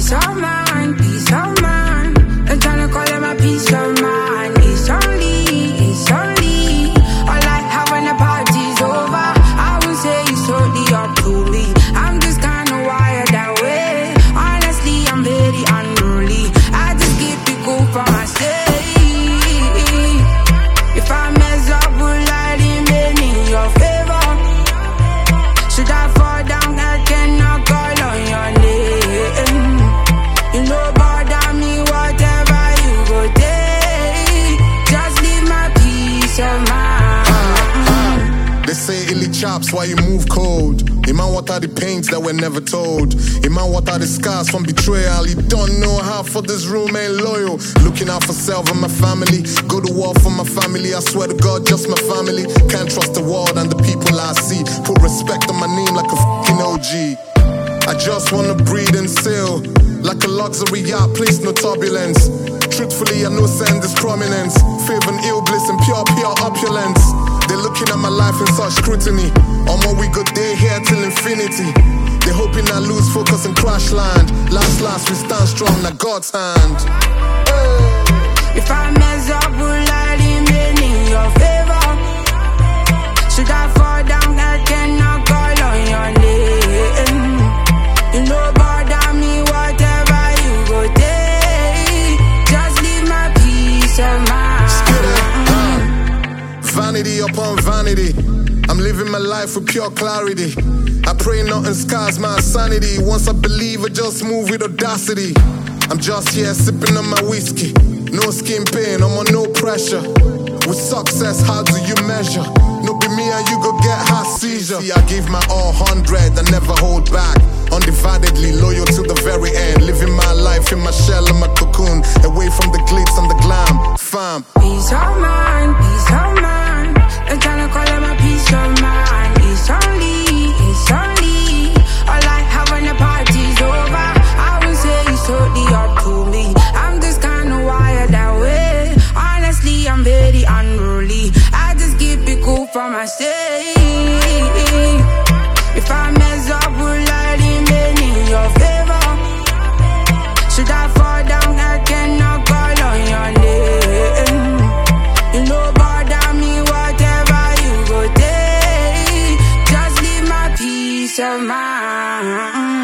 Peace of mind, peace of mind. I'm tryna call it my peace of mind. It's only all I have when the party's over. I would say it's totally up to me. I'm just kinda wired that way. Honestly, I'm very unruly. I just keep it cool for myself. If I mess up, will I remain in your favor? Should I fall down, I cannot call on your name. You know, bother me, whatever you go take. Just leave my peace of mind. They say illy chops while you move cold. Iman, what are the pains that were never told? Iman, what are the scars from betrayal? You don't know how for this room ain't loyal. Looking out for self and my family. Go to war for my family. I swear to God, just my family. Can't trust the world and the people I see. Put respect on my name like a fucking OG. I just wanna breathe and sail like a luxury yacht, place no turbulence. Truthfully, I know send this prominence. Favor and ill bliss and pure opulence. They're looking at my life in such scrutiny. On what we good day here till infinity. They're hoping I lose focus and crash land. Last we stand strong, now God's hand. If I mess up, will I remain in your favor? Should I fall down, I cannot call on your name. You know, bother me, whatever you go take. Just leave my peace of mind. Vanity upon vanity. I'm living my life with pure clarity. I pray nothing scars my sanity. Once I believe, I just move with audacity. I'm just here sipping on my whiskey. No skin pain, I'm on no pressure. With success, how do you measure? No be me and you go get heart seizure. See, I give my all 100, I never hold back. Undividedly loyal to the very end. Living my life in my shell and my cocoon. Away from the glitz and the glam. Fam. Peace of mind, peace of mind. I'm tryna call it my peace of mind. It's only all I have when the party's over. I would say it's totally up to me. I'm just kinda wired that way. Honestly, I'm very unruly. I just keep it cool for myself. If I mess up, will I remain in your favor? Should I fall down, I cannot call on your name. You know, bother me, whatever you go take. Just leave my peace of mind.